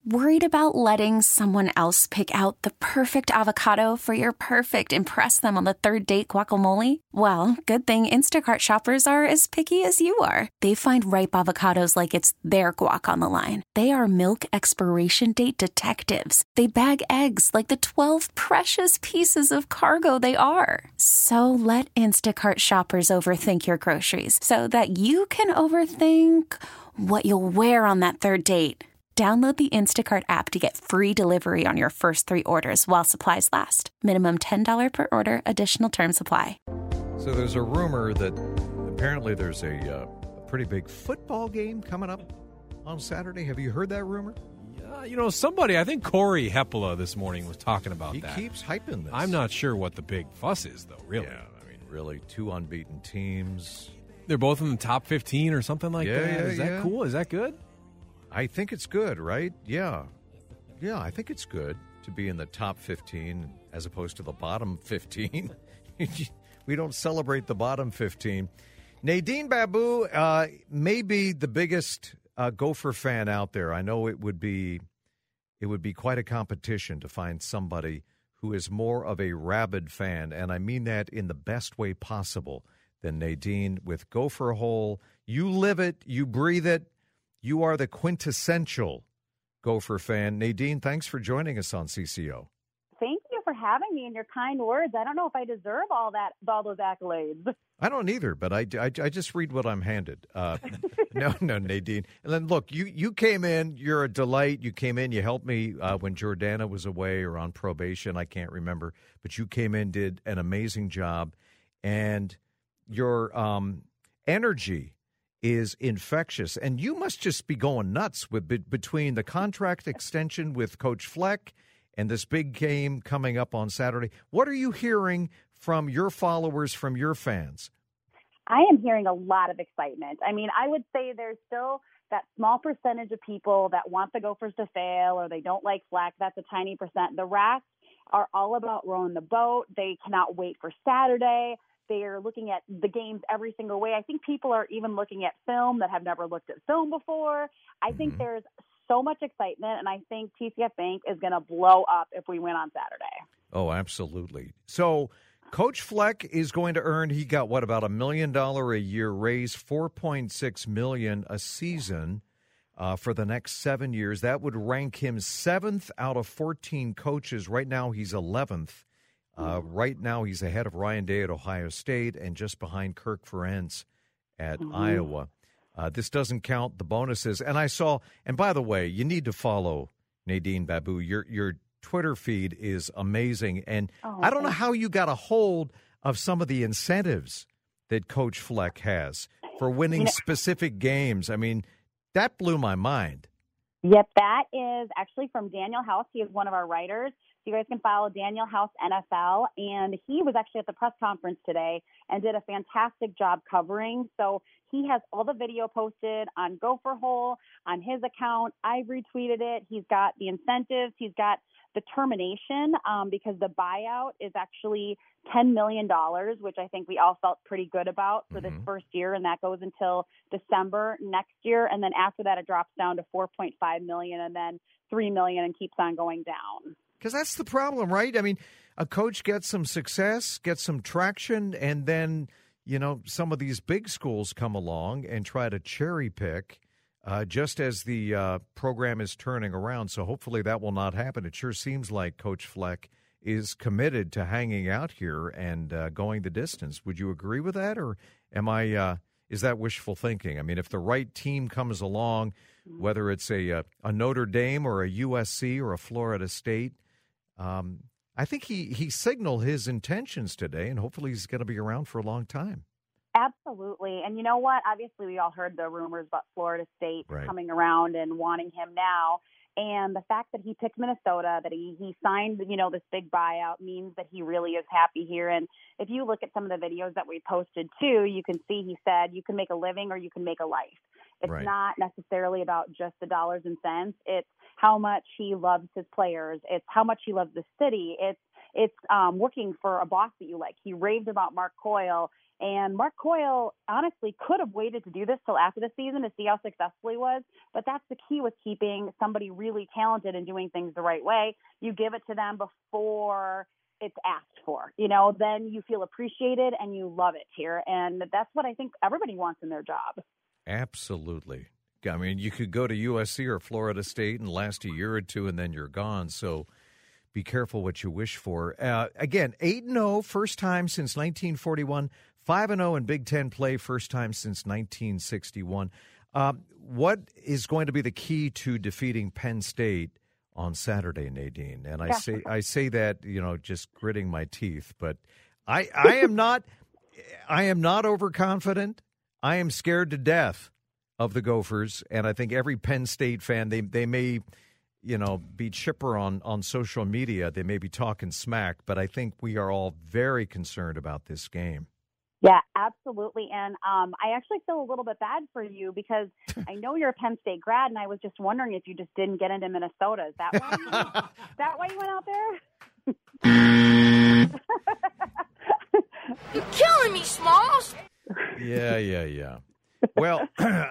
Worried about letting someone else pick out the perfect avocado for your perfect impress them on the third date guacamole? Well, good thing Instacart shoppers are as picky as you are. They find ripe avocados like it's their guac on the line. They are milk expiration date detectives. They bag eggs like the 12 precious pieces of cargo they are. So let Instacart shoppers overthink your groceries so that you can overthink what you'll wear on that third date. Download the Instacart app to get free delivery on your first 3 orders while supplies last. Minimum $10 per order. Additional terms apply. So there's a rumor that apparently there's a pretty big football game coming up on Saturday. Have you heard that rumor? Yeah, somebody, I think Corey Heppola this morning was talking about that. He keeps hyping this. I'm not sure what the big fuss is, though, really. Yeah, I mean, really, 2 unbeaten teams. They're both in the top 15 or something like that. Is that cool? Is that good? I think it's good, right? Yeah. Yeah, I think it's good to be in the top 15 as opposed to the bottom 15. We don't celebrate the bottom 15. Nadine Babu may be the biggest Gopher fan out there. I know it would be quite a competition to find somebody who is more of a rabid fan, and I mean that in the best way possible than Nadine with Gopher Hole. You live it, you breathe it. You are the quintessential Gopher fan. Nadine, thanks for joining us on CCO. Thank you for having me and your kind words. I don't know if I deserve all those accolades. I don't either, but I just read what I'm handed. No, Nadine. And then, look, you came in. You're a delight. You came in. You helped me when Jordana was away or on probation. I can't remember. But you came in, did an amazing job. And your energy is infectious, and you must just be going nuts with between the contract extension with Coach Fleck and this big game coming up on Saturday. What are you hearing from your followers, from your fans? I am hearing a lot of excitement. I mean, I would say there's still that small percentage of people that want the Gophers to fail or they don't like Fleck. That's a tiny percent. The rest are all about rowing the boat. They cannot wait for Saturday. They're looking at the games every single way. I think people are even looking at film that have never looked at film before. I think there's so much excitement, and I think TCF Bank is going to blow up if we win on Saturday. Oh, absolutely. So Coach Fleck is going to earn, he got, about $1 million a year raise, $4.6 million a season for the next 7 years. That would rank him 7th out of 14 coaches. Right now he's 11th. Right now, he's ahead of Ryan Day at Ohio State and just behind Kirk Ferentz at Iowa. This doesn't count the bonuses. And I saw, and by the way, you need to follow Nadine Babu. Your Twitter feed is amazing. And I don't know how you got a hold of some of the incentives that Coach Fleck has for winning specific games. I mean, that blew my mind. Yep, that is actually from Daniel House. He is one of our writers. So you guys can follow Daniel House NFL. And he was actually at the press conference today and did a fantastic job covering. So he has all the video posted on Gopher Hole on his account. I retweeted it. He's got the incentives. He's got the termination because the buyout is actually $10 million, which I think we all felt pretty good about for this first year. And that goes until December next year. And then after that, it drops down to $4.5 million and then $3 million and keeps on going down. Because that's the problem, right? I mean, a coach gets some success, gets some traction, and then, some of these big schools come along and try to cherry pick just as the program is turning around. So hopefully that will not happen. It sure seems like Coach Fleck is committed to hanging out here and going the distance. Would you agree with that, or is that wishful thinking? I mean, if the right team comes along, whether it's a Notre Dame or a USC or a Florida State, I think he signaled his intentions today, and hopefully he's going to be around for a long time. Absolutely. And you know what? Obviously, we all heard the rumors about Florida State coming around and wanting him now. And the fact that he picked Minnesota, that he signed, this big buyout means that he really is happy here. And if you look at some of the videos that we posted too, you can see he said you can make a living or you can make a life. It's not necessarily about just the dollars and cents. It's how much he loves his players. It's how much he loves the city. it's working for a boss that you like. He raved about Mark Coyle, and Mark Coyle honestly could have waited to do this till after the season to see how successful he was, but that's the key with keeping somebody really talented and doing things the right way. You give it to them before it's asked for, then you feel appreciated and you love it here. And that's what I think everybody wants in their job. Absolutely. I mean, you could go to USC or Florida State and last a year or two and then you're gone. So be careful what you wish for. Again, 8-0, first time since 1941, 5-0 in Big Ten play, first time since 1961. What is going to be the key to defeating Penn State on Saturday, Nadine? And I say that, just gritting my teeth, but I am not overconfident. I am scared to death of the Gophers, and I think every Penn State fan, they may, be chipper on social media. They may be talking smack, but I think we are all very concerned about this game. Yeah, absolutely. And I actually feel a little bit bad for you because I know you're a Penn State grad, and I was just wondering if you just didn't get into Minnesota. Is that why you went out there? You're killing me, Smalls. Yeah. Well,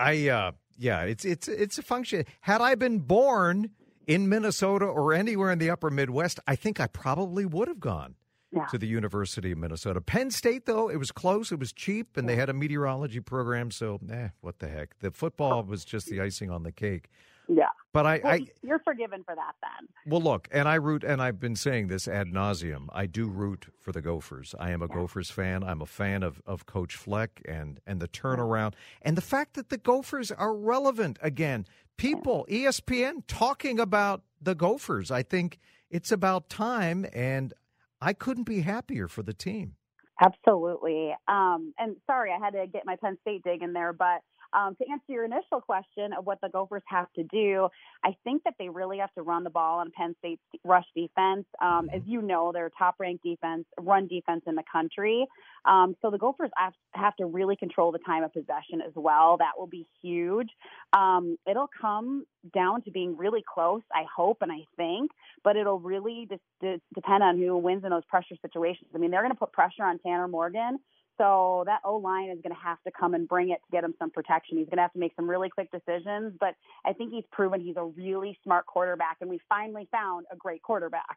it's a function. Had I been born in Minnesota or anywhere in the upper Midwest, I think I probably would have gone to the University of Minnesota. Penn State, though, it was close, it was cheap, and they had a meteorology program, so what the heck. The football was just the icing on the cake. Yeah. But you're forgiven for that then. Well, look, and I've been saying this ad nauseum, I do root for the Gophers. I am a Gophers fan. I'm a fan of Coach Fleck and the turnaround. And the fact that the Gophers are relevant again. People, ESPN, talking about the Gophers. I think it's about time, and I couldn't be happier for the team. Absolutely. And sorry, I had to get my Penn State dig in there, but to answer your initial question of what the Gophers have to do, I think that they really have to run the ball on Penn State's rush defense. As you know, they're top-ranked run defense in the country. So the Gophers have to really control the time of possession as well. That will be huge. It'll come down to being really close, I hope and I think, but it'll really depend on who wins in those pressure situations. I mean, they're going to put pressure on Tanner Morgan. So that O-line is going to have to come and bring it to get him some protection. He's going to have to make some really quick decisions, but I think he's proven he's a really smart quarterback, and we finally found a great quarterback.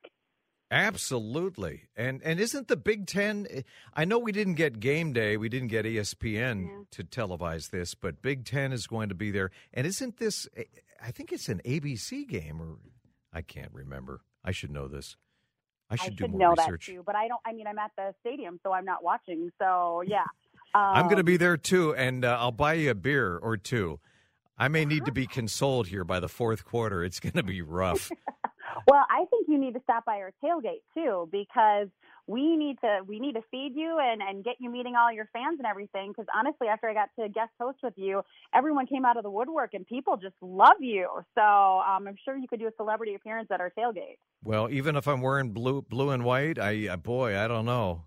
Absolutely. And isn't the Big Ten, I know we didn't get Game Day, we didn't get ESPN to televise this, but Big Ten is going to be there. And isn't this, I think it's an ABC game, or I can't remember. I should know this. I should do more know research. That too, but I'm at the stadium, so I'm not watching. So, yeah. I'm going to be there, too, and I'll buy you a beer or two. I may need to be consoled here by the fourth quarter. It's going to be rough. Well, I think you need to stop by our tailgate, too, because we need to feed you and get you meeting all your fans and everything. Because honestly, after I got to guest host with you, everyone came out of the woodwork and people just love you. So I'm sure you could do a celebrity appearance at our tailgate. Well, even if I'm wearing blue and white, I don't know.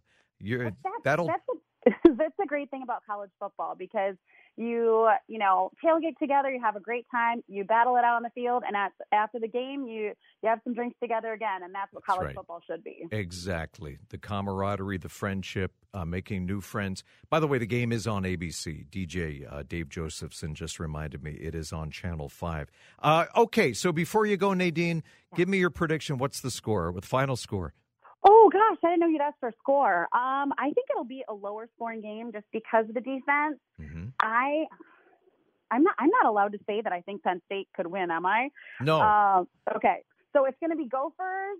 That's the great thing about college football, because you tailgate together, you have a great time, you battle it out on the field, and after the game, you have some drinks together again, and that's what college football should be. Exactly. The camaraderie, the friendship, making new friends. By the way, the game is on ABC. DJ Dave Josephson just reminded me it is on Channel 5. Okay, so before you go, Nadine, give me your prediction. What's the score, with final score? Oh, gosh, I didn't know you'd ask for a score. I think it'll be a lower scoring game just because of the defense. Mm-hmm. I'm not allowed to say that I think Penn State could win, am I? No. Okay, so it's going to be Gophers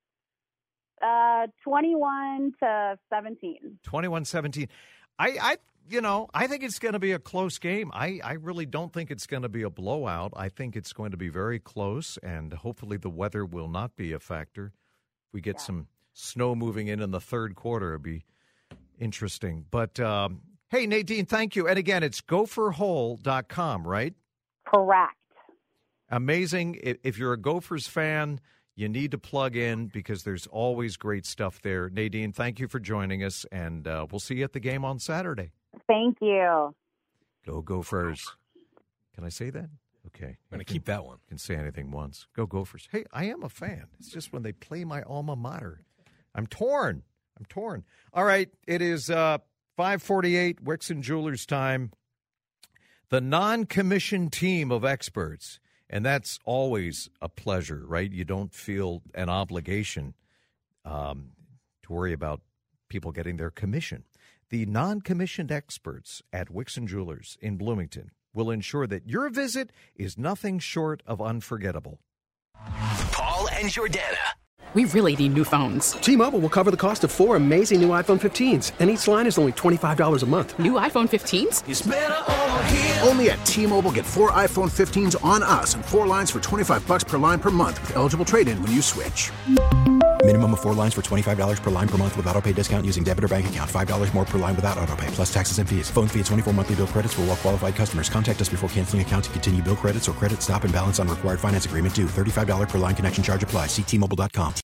21-17. 21-17. I think it's going to be a close game. I really don't think it's going to be a blowout. I think it's going to be very close, and hopefully the weather will not be a factor. We get some snow moving in the third quarter. It'd be interesting. But, hey, Nadine, thank you. And again, it's gopherhole.com, right? Correct. Amazing. If you're a Gophers fan, you need to plug in because there's always great stuff there. Nadine, thank you for joining us, and we'll see you at the game on Saturday. Thank you. Go Gophers. Can I say that? Okay. I'm going to keep that one. Can say anything once. Go Gophers. Hey, I am a fan. It's just when they play my alma mater, I'm torn. All right, it is 5:48, Wixon Jewelers time. The non-commissioned team of experts, and that's always a pleasure, right? You don't feel an obligation to worry about people getting their commission. The non-commissioned experts at Wixon Jewelers in Bloomington will ensure that your visit is nothing short of unforgettable. Paul and Jordana. We really need new phones. T-Mobile will cover the cost of 4 amazing new iPhone 15s, and each line is only $25 a month. New iPhone 15s? It's better over here. Only at T-Mobile, get 4 iPhone 15s on us and 4 lines for $25 per line per month with eligible trade-in when you switch. Minimum of 4 lines for $25 per line per month with autopay discount using debit or bank account. $5 more per line without autopay, plus taxes and fees. Phone fee at 24 monthly bill credits for well-qualified customers. Contact us before canceling account to continue bill credits or credit stop and balance on required finance agreement due. $35 per line connection charge applies. See T-Mobile.com.